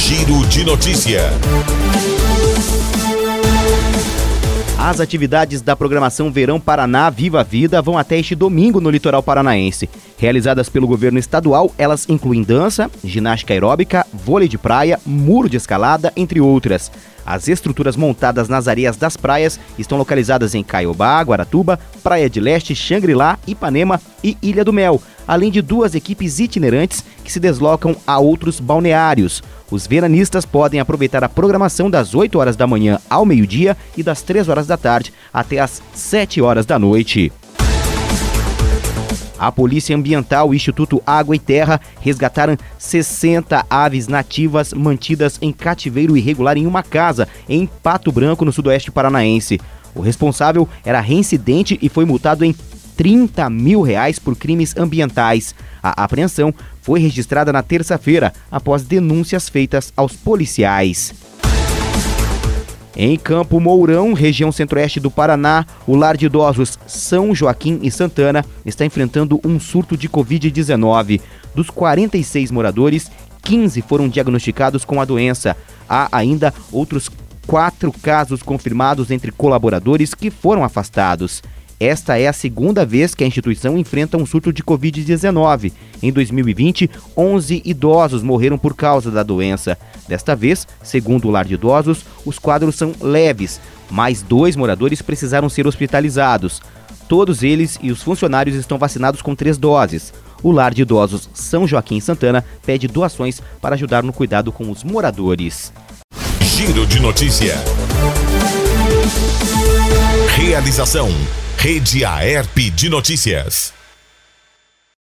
Giro de Notícia. As atividades da programação Verão Paraná Viva a Vida vão até este domingo no litoral paranaense. Realizadas pelo governo estadual, elas incluem dança, ginástica aeróbica, vôlei de praia, muro de escalada, entre outras. As estruturas montadas nas areias das praias estão localizadas em Caiobá, Guaratuba, Praia de Leste, Xangri-Lá, Ipanema e Ilha do Mel, além de 2 equipes itinerantes que se deslocam a outros balneários. Os veranistas podem aproveitar a programação das 8 horas da manhã ao meio-dia e das 3 horas da tarde até as 7 horas da noite. A Polícia Ambiental e o Instituto Água e Terra resgataram 60 aves nativas mantidas em cativeiro irregular em uma casa em Pato Branco, no sudoeste paranaense. O responsável era reincidente e foi multado em R$30 mil por crimes ambientais. A apreensão foi registrada na terça-feira, após denúncias feitas aos policiais. Em Campo Mourão, região centro-oeste do Paraná, o lar de idosos São Joaquim e Santana está enfrentando um surto de Covid-19. Dos 46 moradores, 15 foram diagnosticados com a doença. Há ainda outros 4 casos confirmados entre colaboradores que foram afastados. Esta é a segunda vez que a instituição enfrenta um surto de Covid-19. Em 2020, 11 idosos morreram por causa da doença. Desta vez, segundo o lar de idosos, os quadros são leves, mas 2 moradores precisaram ser hospitalizados. Todos eles e os funcionários estão vacinados com 3 doses. O lar de idosos São Joaquim e Santana pede doações para ajudar no cuidado com os moradores. Giro de Notícia. Realização: Rede Aerp de Notícias.